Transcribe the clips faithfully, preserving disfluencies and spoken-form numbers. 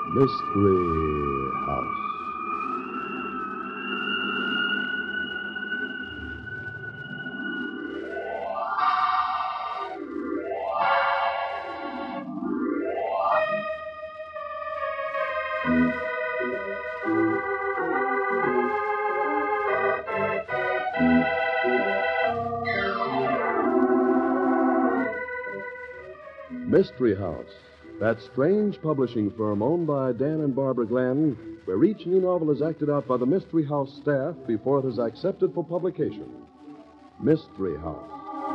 Mystery House. Mystery House, that strange publishing firm owned by Dan and Barbara Glenn, where each new novel is acted out by the Mystery House staff before it is accepted for publication. Mystery House.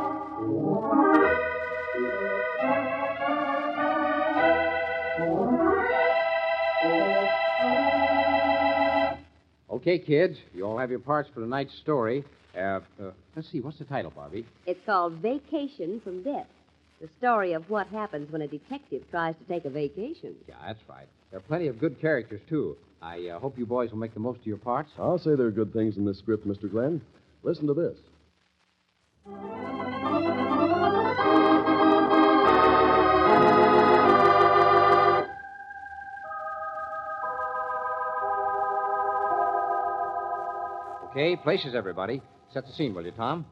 Okay, kids, you all have your parts for tonight's story. Uh, uh, let's see, what's the title, Bobby? It's called Vacation from Death. The story of what happens when a detective tries to take a vacation. Yeah, that's right. There are plenty of good characters, too. I uh, hope you boys will make the most of your parts. I'll say there are good things in this script, Mister Glenn. Listen to this. Okay, places, everybody. Set the scene, will you, Tom?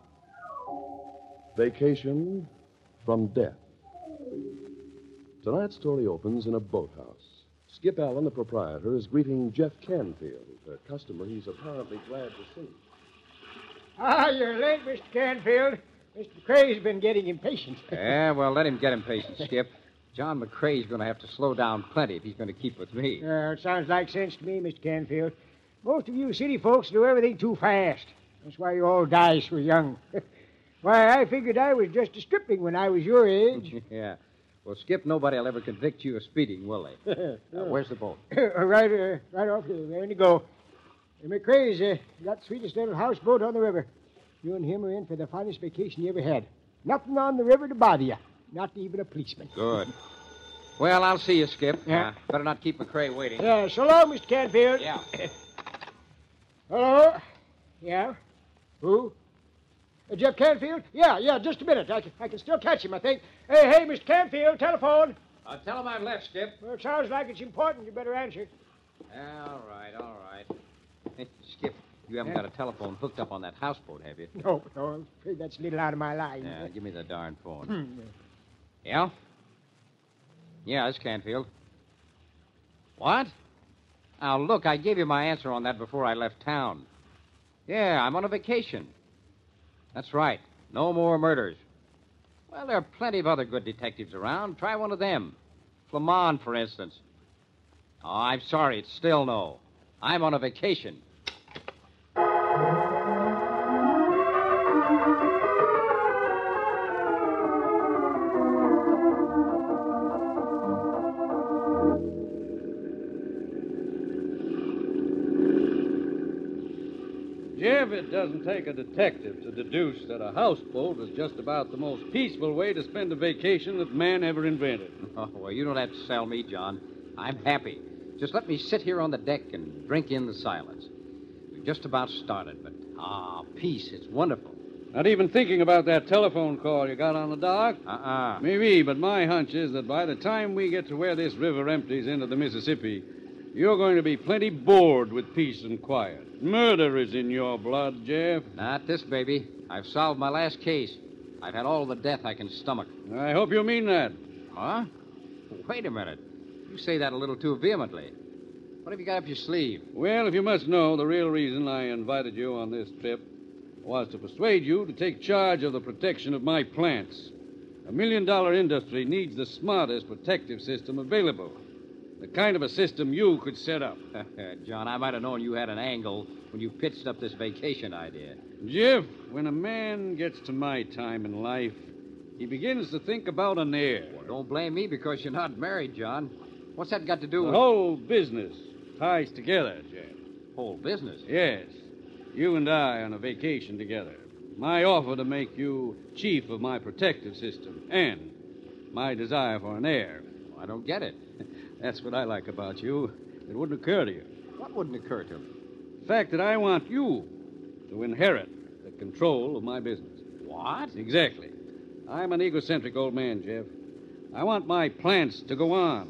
Vacation from Death. Tonight's story opens in a boathouse. Skip Allen, the proprietor, is greeting Jeff Canfield, a customer he's apparently glad to see. Ah, you're late, Mister Canfield. Mister McCrae's been getting impatient. Yeah, well, let him get impatient, Skip. John McCrae's going to have to slow down plenty if he's going to keep with me. Uh, it sounds like sense to me, Mister Canfield. Most of you city folks do everything too fast. That's why you all die so young. Why, I figured I was just a stripling when I was your age. Yeah. Well, Skip, nobody will ever convict you of speeding, will they? uh, where's the boat? right, uh, right off here. There you go. Uh, McCrae's uh, got the sweetest little houseboat on the river. You and him are in for the finest vacation you ever had. Nothing on the river to bother you. Not even a policeman. Good. Well, I'll see you, Skip. Yeah. Uh, better not keep McCrae waiting. Yeah, so long, Mister Canfield. Yeah. Hello? Yeah? Who? Uh, Jeff Canfield? Yeah, yeah, just a minute. I can, I can still catch him, I think. Hey, hey, Mister Canfield, telephone. Uh, tell him I've left, Skip. Well, it sounds like it's important. You better answer. All right, all right. Hey, Skip, you haven't Yeah? got a telephone hooked up on that houseboat, have you? No, no, I'm afraid that's a little out of my line. Yeah, give me the darn phone. Hmm. Yeah? Yeah, it's Canfield. What? Now, look, I gave you my answer on that before I left town. Yeah, I'm on a vacation. That's right. No more murders. Well, there are plenty of other good detectives around. Try one of them. Flamand, for instance. Oh, I'm sorry. It's still no. I'm on a vacation. Jeff, it doesn't take a detective to deduce that a houseboat is just about the most peaceful way to spend a vacation that man ever invented. Oh, well, you don't have to sell me, John. I'm happy. Just let me sit here on the deck and drink in the silence. We've just about started, but, ah, peace. It's wonderful. Not even thinking about that telephone call you got on the dock? Uh-uh. Maybe, but my hunch is that by the time we get to where this river empties into the Mississippi, you're going to be plenty bored with peace and quiet. Murder is in your blood, Jeff. Not this, baby. I've solved my last case. I've had all the death I can stomach. I hope you mean that. Huh? Wait a minute. You say that a little too vehemently. What have you got up your sleeve? Well, if you must know, the real reason I invited you on this trip was to persuade you to take charge of the protection of my plants. A million-dollar industry needs the smartest protective system available. The kind of a system you could set up. John, I might have known you had an angle when you pitched up this vacation idea. Jeff, when a man gets to my time in life, he begins to think about an heir. Well, don't blame me because you're not married, John. What's that got to do The with... whole business ties together, Jeff. Whole business? Yes. You and I on a vacation together. My offer to make you chief of my protective system and my desire for an heir. I don't get it. That's what I like about you. It wouldn't occur to you. What wouldn't occur to me? The fact that I want you to inherit the control of my business. What? Exactly. I'm an egocentric old man, Jeff. I want my plants to go on.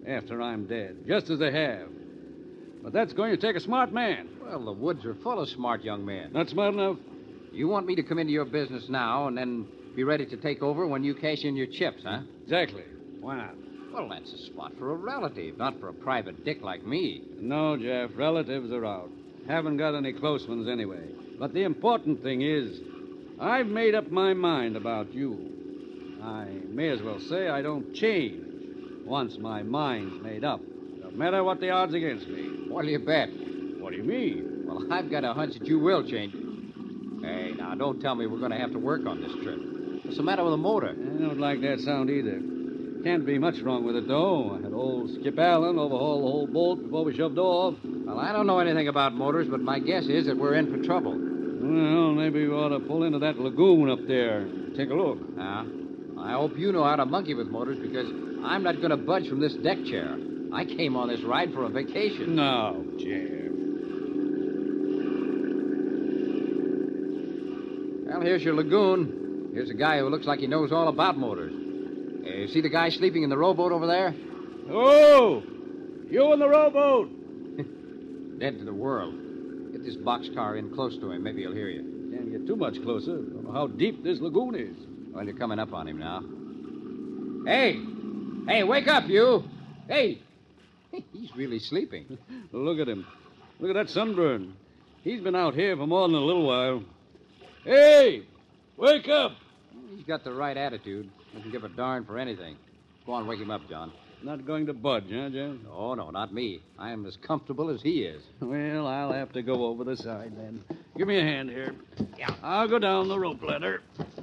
after I'm dead, just as they have. But that's going to take a smart man. Well, the woods are full of smart young men. Not smart enough? You want me to come into your business now and then be ready to take over when you cash in your chips, huh? Exactly. Why not? Well, that's a spot for a relative, not for a private dick like me. No, Jeff, relatives are out. Haven't got any close ones anyway. But the important thing is, I've made up my mind about you. I may as well say I don't change once my mind's made up, no matter what the odds against me. What'll you bet? What do you mean? Well, I've got a hunch that you will change. Hey, now, don't tell me we're going to have to work on this trip. What's the matter with the motor? I don't like that sound either. Can't be much wrong with it, though. I had old Skip Allen overhaul the whole boat before we shoved off. Well, I don't know anything about motors, but my guess is that we're in for trouble. Well, maybe we ought to pull into that lagoon up there and take a look. Now, I hope you know how to monkey with motors, because I'm not going to budge from this deck chair. I came on this ride for a vacation. No, Jeff. Well, here's your lagoon. Here's a guy who looks like he knows all about motors. Uh, see the guy sleeping in the rowboat over there? Oh! You in the rowboat! Dead to the world. Get this boxcar in close to him. Maybe he'll hear you. Can't get too much closer. Don't know how deep this lagoon is. Well, you're coming up on him now. Hey! Hey, wake up, you! Hey! He's really sleeping. Look at him. Look at that sunburn. He's been out here for more than a little while. Hey! Wake up! He's got the right attitude. Doesn't give a darn for anything. Go on, wake him up, John. Not going to budge, huh, Jeff? Oh, no, not me. I am as comfortable as he is. Well, I'll have to go over the side then. Give me a hand here. Yeah. I'll go down the rope ladder.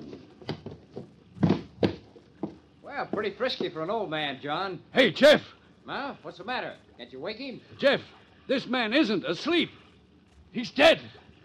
Well, pretty frisky for an old man, John. Hey, Jeff! Huh? What's the matter? Can't you wake him? Jeff, this man isn't asleep. He's dead.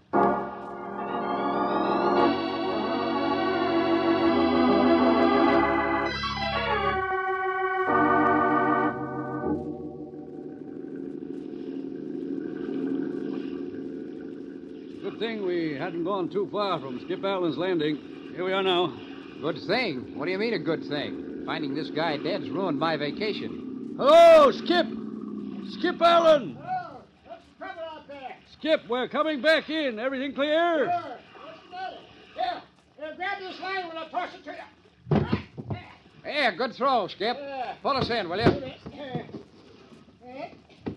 Good thing we hadn't gone too far from Skip Allen's landing. Here we are now. Good thing? What do you mean a good thing? Finding this guy dead's ruined my vacation. Hello, Skip! Skip Allen! Oh, what's the trouble out there? Skip, we're coming back in. Everything clear? Sure. What's the matter? Here, here, grab this line when I toss it to you. Hey, good throw, Skip. Yeah. Pull us in, will Do you? this. Here. Here.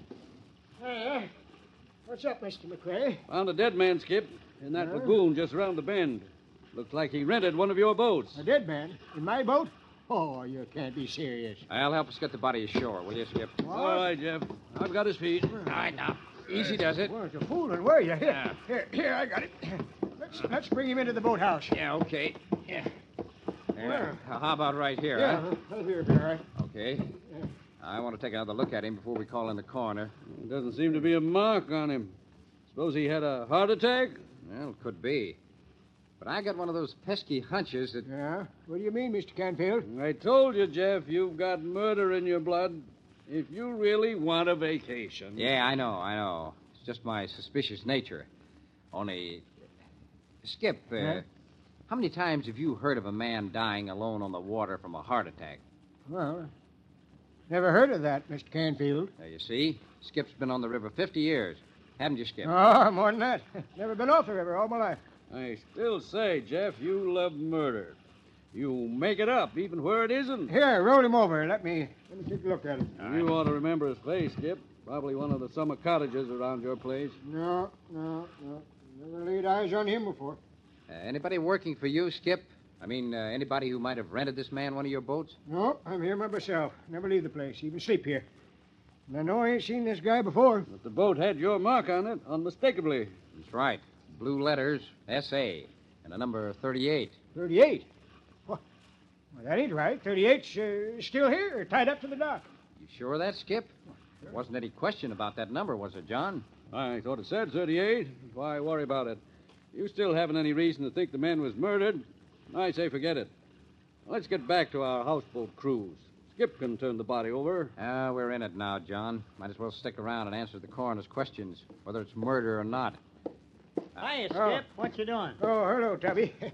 Here. What's up, Mister McRae? Found a dead man, Skip, in that Huh? lagoon just around the bend. Looks like he rented one of your boats. A dead man? In my boat? Oh, you can't be serious. I'll help us get the body ashore, will you, Skip? All right, Jeff. I've got his feet. All right, now. Easy does it. Weren't you fooling, were you? Here, Yeah. here, here, I got it. Let's let's bring him into the boathouse. Yeah, okay. Yeah. Yeah. How about right here, Yeah, huh? right here, all right. Okay. Yeah. I want to take another look at him before we call in the coroner. There doesn't seem to be a mark on him. Suppose he had a heart attack? Well, could be. But I got one of those pesky hunches that... Yeah? What do you mean, Mister Canfield? I told you, Jeff, you've got murder in your blood. If you really want a vacation. Yeah, I know, I know. It's just my suspicious nature. Only... Skip, uh, Huh? how many times have you heard of a man dying alone on the water from a heart attack? Well, never heard of that, Mister Canfield. There you see. Skip's been on the river fifty years. Haven't you, Skip? Oh, more than that. Never been off the river all my life. I still say, Jeff, you love murder. You make it up, even where it isn't. Here, roll him over. Let me let me take a look at him. You ought to remember his face, Skip. Probably one of the summer cottages around your place. No, no, no. Never laid eyes on him before. Uh, anybody working for you, Skip? I mean, uh, anybody who might have rented this man one of your boats? No, I'm here by myself. Never leave the place, even sleep here. And I know I ain't seen this guy before. But the boat had your mark on it, unmistakably. That's right. Blue letters, S A, and a number thirty-eight. thirty-eight. Well, well that ain't right. thirty-eight's uh, still here, tied up to the dock. You sure of that, Skip? There wasn't any question about that number, was there, John? I thought it said thirty-eight. Why worry about it? You still haven't any reason to think the man was murdered. I say forget it. Let's get back to our houseboat cruise. Skip can turn the body over. Ah, we're in it now, John. Might as well stick around and answer the coroner's questions, whether it's murder or not. Hiya, Skip. Oh. What you doing? Oh, hello, Tubby.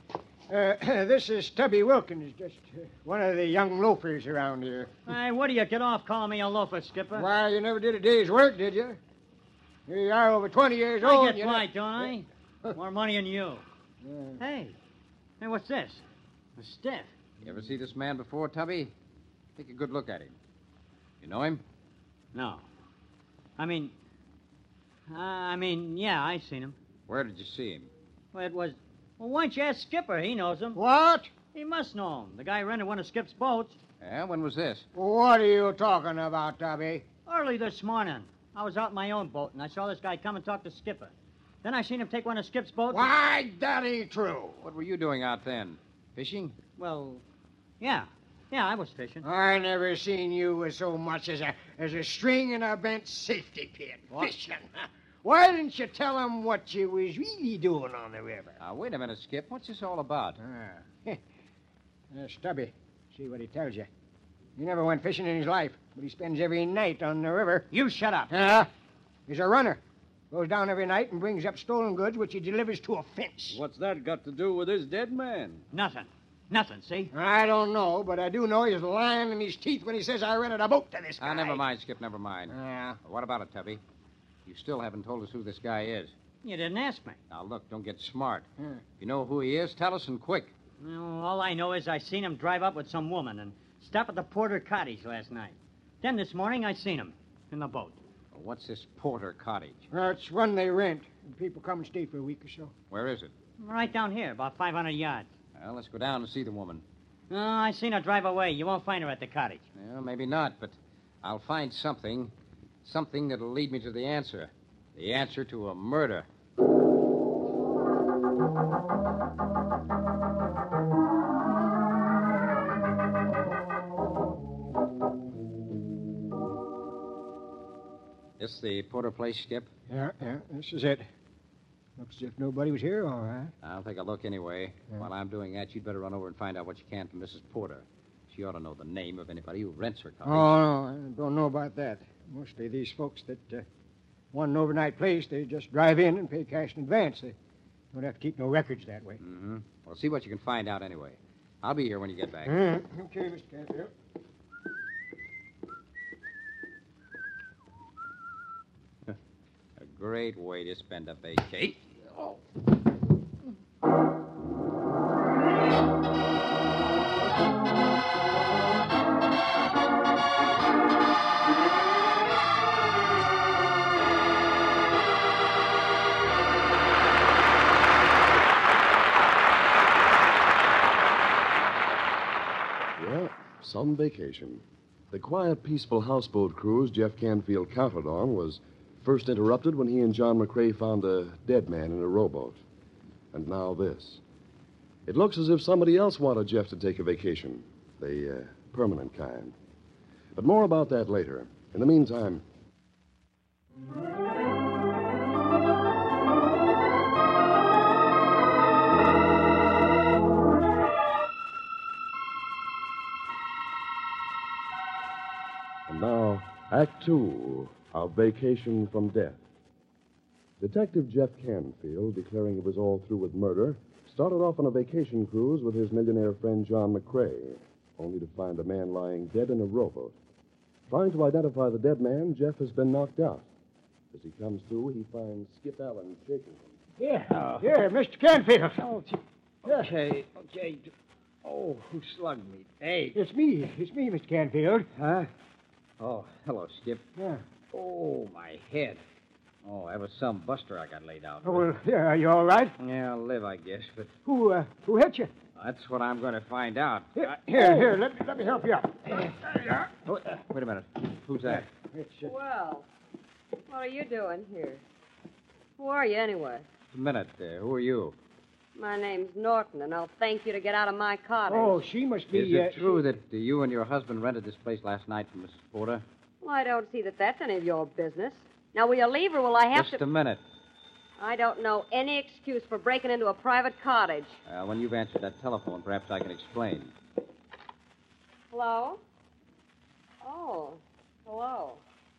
Uh, this is Tubby Wilkins, just uh, one of the young loafers around here. Hey, what do you get off calling me a loafer, Skipper? Why, you never did a day's work, did you? Here you are, over twenty years I old. get and you right, don't I? More money than you. Yeah. Hey, hey, what's this? A stiff. You ever see this man before, Tubby? Take a good look at him. You know him? No. I mean, uh, I mean, yeah, I seen him. Where did you see him? Well, it was. Well, why don't you ask Skipper? He knows him. What? He must know him. The guy rented one of Skip's boats Yeah, when was this? What are you talking about, Tubby? early this morning. I was out in my own boat, and I saw this guy come and talk to Skipper. Then I seen him take one of Skip's boats. Why, that ain't true. What were you doing out then? Fishing? Well, yeah. Yeah, I was fishing. I never seen you with so much as a as a string in a bent safety pin. What? Fishing. Why didn't you tell him what you was really doing on the river? Now, wait a minute, Skip. What's this all about? Ah. uh, Stubby, see what he tells you. He never went fishing in his life, but he spends every night on the river. You shut up. Yeah. He's a runner. Goes down every night and brings up stolen goods, which he delivers to a fence. What's that got to do with this dead man? Nothing. Nothing, see? I don't know, but I do know he's lying in his teeth when he says I rented a boat to this guy. Ah, never mind, Skip, never mind. Yeah. Well, what about it, Tubby? You still haven't told us who this guy is. You didn't ask me. Now, look, don't get smart. Yeah. If you know who he is, tell us and quick. Well, all I know is I seen him drive up with some woman and stop at the Porter Cottage last night. Then this morning I seen him in the boat. Well, what's this Porter Cottage? Well, it's one they rent, and people come and stay for a week or so. Where is it? Right down here, about five hundred yards. Well, let's go down and see the woman. Oh, I seen her drive away. You won't find her at the cottage. Well, maybe not, but I'll find something. Something that'll lead me to the answer. The answer to a murder. This the Porter place, Skip? Yeah, yeah, this is it. Looks as if nobody was here, all right. I'll take a look anyway. Yeah. While I'm doing that, you'd better run over and find out what you can from Missus Porter. She ought to know the name of anybody who rents her cottage. Oh, no, I don't know about that. Mostly these folks that uh, want an overnight place, they just drive in and pay cash in advance. They don't have to keep no records that way. Mm-hmm. Well, see what you can find out anyway. I'll be here when you get back. Mm, okay, Mister Canfield. A great way to spend a vacation. Oh. Yeah, some vacation. The quiet, peaceful houseboat cruise Jeff Canfield counted on was first interrupted when he and John McCrae found a dead man in a rowboat. And now this. It looks as if somebody else wanted Jeff to take a vacation, the uh, permanent kind. But more about that later. In the meantime... And now, Act Two of Vacation from Death. Detective Jeff Canfield, declaring he was all through with murder, started off on a vacation cruise with his millionaire friend John McCrae, only to find a man lying dead in a rowboat. Trying to identify the dead man, Jeff has been knocked out. As he comes to, he finds Skip Allen shaking him. Yeah, here, Mister Canfield. Oh, gee. Yes, Okay, okay. Oh, who slugged me? Hey. it's me. It's me, Mister Canfield. Huh? Oh, hello, Skip. Yeah. Oh, my head. Oh, that was some buster I got laid out Oh, with. well, yeah, are you all right? Yeah, I'll live, I guess, but Who, uh, who hit you? that's what I'm going to find out. Here, I- here, here, let me, let me help you up. Oh, wait a minute. Who's that? It's, uh, Well, what are you doing here? Who are you, anyway? A minute. Uh, who are you? My name's Norton, and I'll thank you to get out of my cottage. oh, she must be... Is it uh, true she- that uh, you and your husband rented this place last night from Missus Porter? Well, I don't see that that's any of your business. Now, will you leave, or will I have Just to... a minute. I don't know any excuse for breaking into a private cottage. Uh, when you've answered that telephone, perhaps I can explain. Hello? Oh, hello.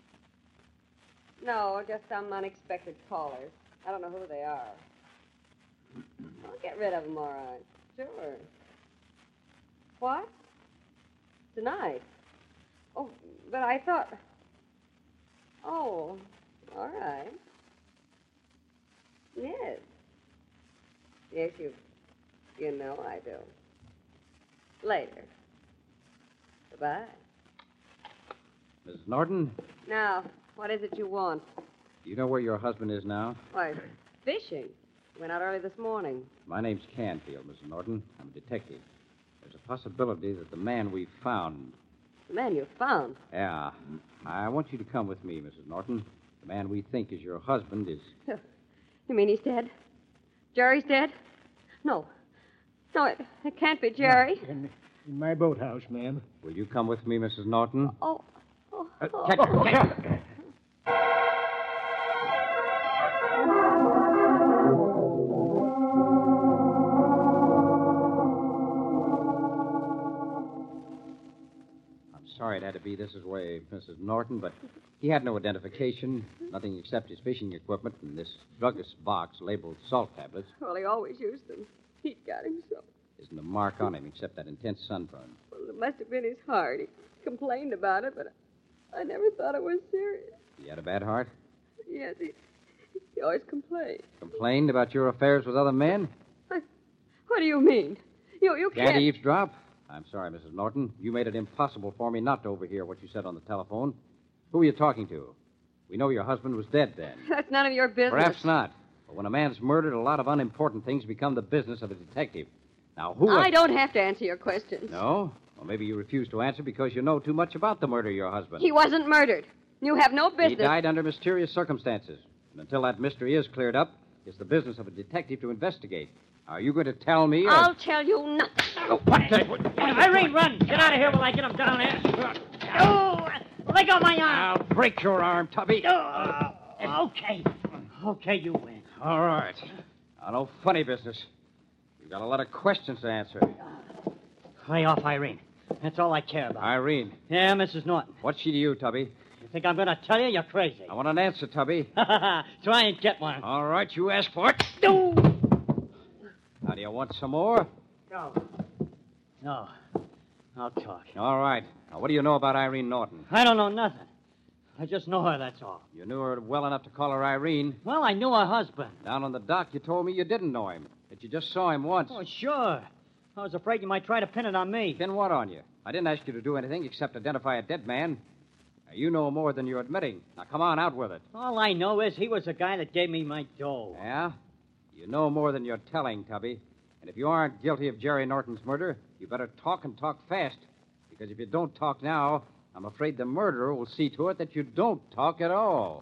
No, just some unexpected callers. I don't know who they are. I'll get rid of them, all right. Sure. What? Tonight? Oh, but I thought... Oh, all right. Yes. Yes, you... You know I do. Later. Goodbye. Missus Norton, Now, what is it you want? do you know where your husband is now? Why, fishing. Went out early this morning. My name's Canfield, Missus Norton. I'm a detective. There's a possibility that the man we found... The man you found. Yeah. I want you to come with me, Missus Norton. The man we think is your husband is... You mean he's dead? Jerry's dead? No. No, it, it can't be Jerry. In, in my boathouse, ma'am. Will you come with me, Missus Norton? Oh. Oh. Uh, oh. catch her, catch her. I'm sorry it had to be this way, Missus Norton, but he had no identification, nothing except his fishing equipment and this druggist's box labeled salt tablets. Well, he always used them. He'd got him so. Isn't a mark on him except that intense sunburn. Well, it must have been his heart. He complained about it, but I never thought it was serious. He had a bad heart? Yes, he, he always complained. Complained about your affairs with other men? I, what do you mean? You, you can't... Can't eavesdrop? I'm sorry, Missus Norton. You made it impossible for me not to overhear what you said on the telephone. Who were you talking to? We know your husband was dead then. That's none of your business. Perhaps not. But when a man's murdered, a lot of unimportant things become the business of a detective. Now, who... I don't have to answer your questions. No? Well, maybe you refuse to answer because you know too much about the murder of your husband. He wasn't murdered. You have no business. He died under mysterious circumstances. And until that mystery is cleared up, it's the business of a detective to investigate. Are you going to tell me? Or... I'll tell you nothing. Oh, what the... What, Irene, run! Get out of here while I get him down there. Oh, let go of my arm. I'll break your arm, Tubby. Oh, okay. Okay, you win. All right. Now, no funny business. You've got a lot of questions to answer. Lay off, Irene. That's all I care about. Irene. Yeah, Missus Norton. What's she to you, Tubby? You think I'm going to tell you? You're crazy. I want an answer, Tubby. Try and get one. All right, you asked for it. No. Now, do you want some more? No. No. I'll talk. All right. Now, what do you know about Irene Norton? I don't know nothing. I just know her, that's all. You knew her well enough to call her Irene. Well, I knew her husband. Down on the dock, you told me you didn't know him, that you just saw him once. Oh, sure. I was afraid you might try to pin it on me. Pin what on you? I didn't ask you to do anything except identify a dead man. Now, you know more than you're admitting. Now, come on, out with it. All I know is he was the guy that gave me my dough. Yeah? You know more than you're telling, Tubby. And if you aren't guilty of Jerry Norton's murder, you better talk and talk fast. Because if you don't talk now, I'm afraid the murderer will see to it that you don't talk at all.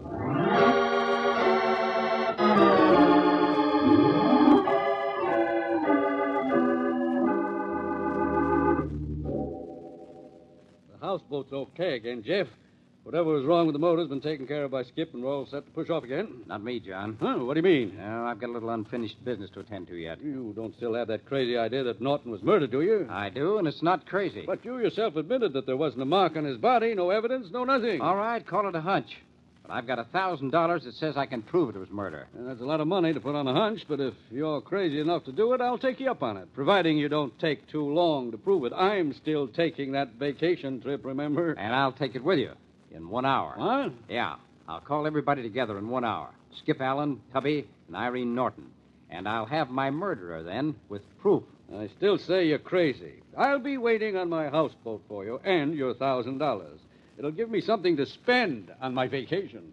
The houseboat's okay again, Jeff. Whatever was wrong with the motor's been taken care of by Skip, and we're all set to push off again. Not me, John. Huh? What do you mean? No, I've got a little unfinished business to attend to yet. You don't still have that crazy idea that Norton was murdered, do you? I do, and it's not crazy. But you yourself admitted that there wasn't a mark on his body, no evidence, no nothing. All right, call it a hunch. But I've got a thousand dollars that says I can prove it was murder. And that's a lot of money to put on a hunch, but if you're crazy enough to do it, I'll take you up on it, providing you don't take too long to prove it. I'm still taking that vacation trip, remember? And I'll take it with you in one hour. What? Yeah. I'll call everybody together in one hour. Skip Allen, Tubby, and Irene Norton. And I'll have my murderer then with proof. I still say you're crazy. I'll be waiting on my houseboat for you and your thousand dollars. It'll give me something to spend on my vacation.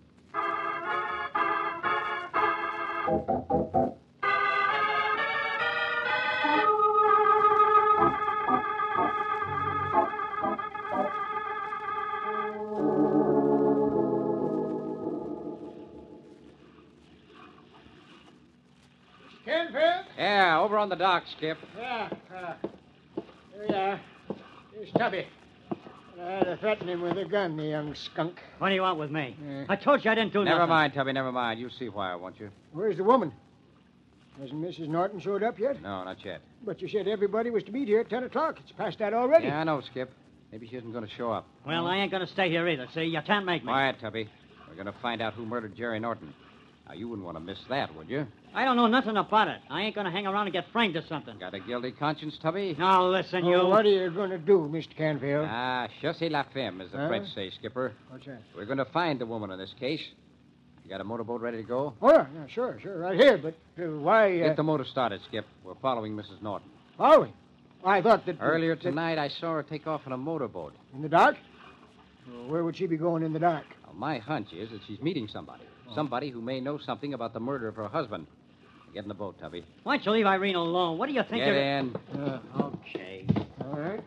Canfield? Yeah, over on the dock, Skip. Yeah. Uh, here we are. Here's Tubby. I had to threaten him with a gun, the young skunk. What do you want with me? Yeah. I told you I didn't do Never nothing. mind, Tubby, never mind. You see why I want you. Where's the woman? Hasn't Missus Norton showed up yet? No, not yet. But you said everybody was to meet here at ten o'clock. It's past that already. Yeah, I know, Skip. Maybe she isn't going to show up. Well, I ain't going to stay here either, see? You can't make me. Quiet, Tubby. We're going to find out who murdered Jerry Norton. Now, you wouldn't want to miss that, would you? I don't know nothing about it. I ain't going to hang around and get framed or something. Got a guilty conscience, Tubby? Now, listen, you. Oh, what are you going to do, Mister Canfield? Ah, chassez la femme, as the Huh? French say, Skipper. What's that? We're going to find the woman in this case. You got a motorboat ready to go? Oh, yeah, yeah, sure, sure, right here. But uh, why... Uh, Get the motor started, Skip. We're following Missus Norton. following? I thought that... Earlier that- tonight, I saw her take off on a motorboat. In the dark? Well, where would she be going in the dark? Well, my hunch is that she's meeting somebody. Somebody who may know something about the murder of her husband. Get in the boat, Tubby. Why don't you leave Irene alone? What do you think Get you're... in. Uh, Okay. all right.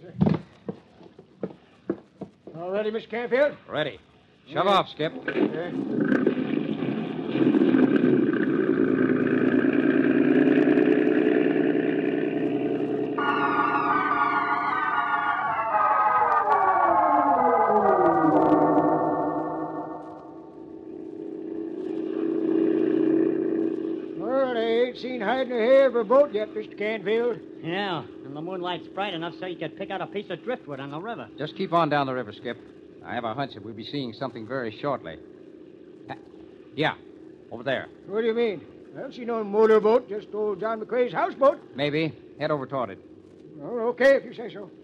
All ready, Mister Canfield? Ready. Shove off, Skip. Okay. Well, I ain't seen hiding a hair of a boat yet, Mister Canfield. Yeah, and the moonlight's bright enough so you could pick out a piece of driftwood on the river. Just keep on down the river, Skip. I have a hunch that we'll be seeing something very shortly. Ha- Yeah, over there. What do you mean? I don't see no motorboat, just old John McCrae's houseboat. Maybe. Head over toward it. Oh, okay, if you say so.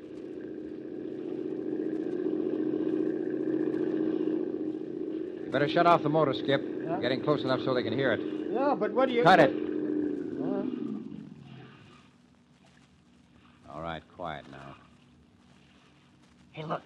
You better shut off the motor, Skip. Yeah. We're getting close enough so they can hear it. Yeah, but what do you... Cut it. Uh, All right, quiet now. Hey, look.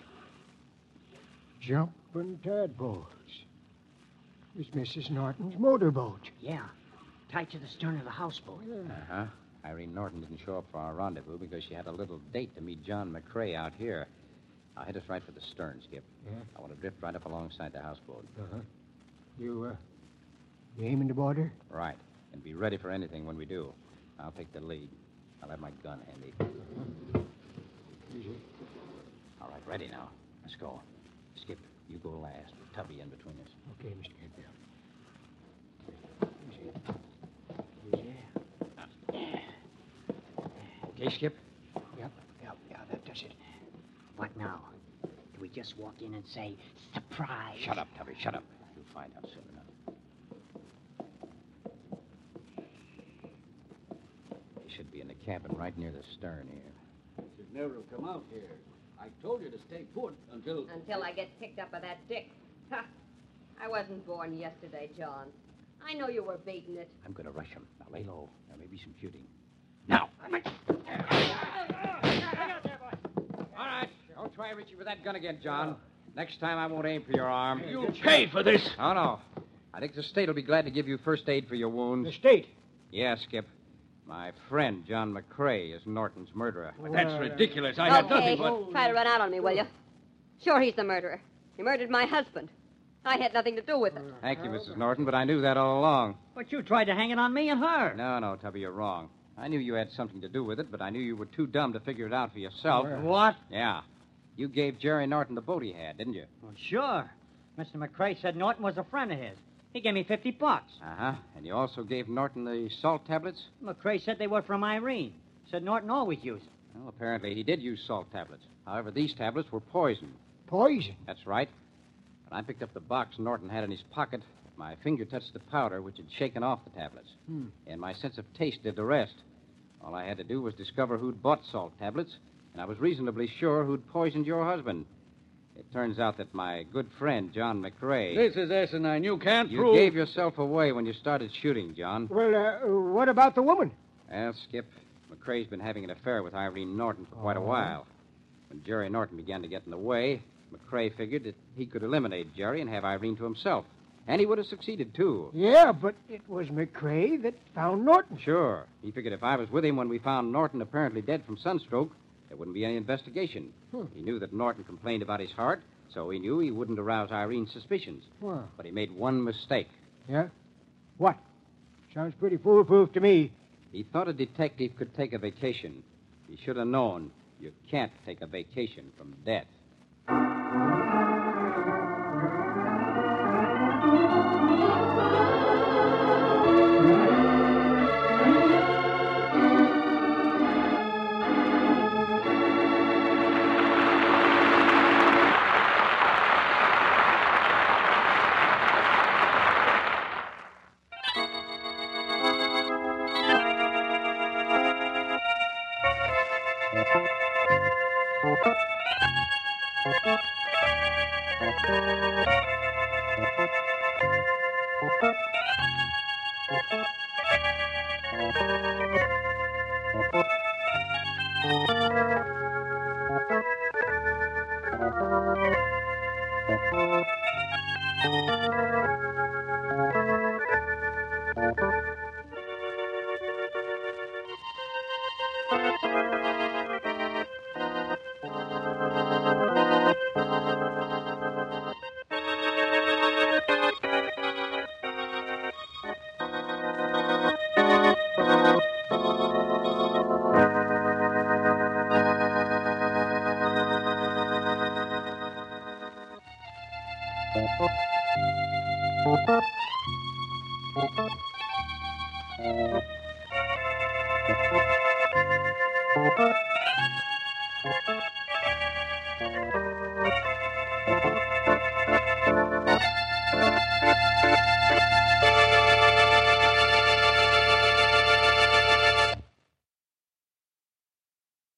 Jumping tadpoles. It's Missus Norton's motorboat. Yeah, tied to the stern of the houseboat. Uh-huh. Irene Norton didn't show up for our rendezvous because she had a little date to meet John McCrae out here. I'll head us right for the stern, Skip. Yeah? I want to drift right up alongside the houseboat. Uh-huh. You, uh, you aiming to board her? Right. And be ready for anything when we do. I'll take the lead. I'll have my gun handy. Easy. All right, ready now. Let's go. Skip, you go last with Tubby in between us. Okay, Mister Canfield. Okay, Skip? Yep, yep, yeah, that does it. What now? Do we just walk in and say, surprise? Shut up, Tubby. Shut up. You'll find out soon enough. They should be in the cabin right near the stern here. Should never have come out here. I told you to stay put until... Until I get picked up by that Dick. Ha! I wasn't born yesterday, John. I know you were baiting it. I'm going to rush him. Now, lay low. There may be some shooting. Now. All right. Don't try reaching for that gun again, John. Next time I won't aim for your arm. You'll pay for this. Oh, no. I think the state will be glad to give you first aid for your The wounds. state. Yeah, Skip. My friend, John McCrae, is Norton's murderer. But that's ridiculous. I had okay, nothing but... try to run out on me, will you? Sure, he's the murderer. He murdered my husband. I had nothing to do with it. Thank you, Missus Norton, but I knew that all along. But you tried to hang it on me and her. No, no, Tubby, you're wrong. I knew you had something to do with it, but I knew you were too dumb to figure it out for yourself. What? Yeah. You gave Jerry Norton the boat he had, didn't you? Well, sure. Mister McCrae said Norton was a friend of his. He gave me fifty bucks. Uh-huh. And you also gave Norton the salt tablets? McCrae said they were from Irene. Said Norton always used them. Well, apparently he did use salt tablets. However, these tablets were poison. Poison. That's right. When I picked up the box Norton had in his pocket, my finger touched the powder which had shaken off the tablets. Hmm. And my sense of taste did the rest. All I had to do was discover who'd bought salt tablets, and I was reasonably sure who'd poisoned your husband. It turns out that my good friend, John McCrae... This is asinine. You can't You prove... gave yourself away when you started shooting, John. Well, uh, what about the woman? Well, Skip, McCrae's been having an affair with Irene Norton for quite a Oh. while. When Jerry Norton began to get in the way, McCrae figured that he could eliminate Jerry and have Irene to himself. And he would have succeeded, too. Yeah, but it was McCrae that found Norton. Sure. He figured if I was with him when we found Norton apparently dead from sunstroke, there wouldn't be any investigation. Hmm. He knew that Norton complained about his heart, so he knew he wouldn't arouse Irene's suspicions. Wow. But he made one mistake. Yeah? What? Sounds pretty foolproof to me. He thought a detective could take a vacation. He should have known you can't take a vacation from death. Thank you.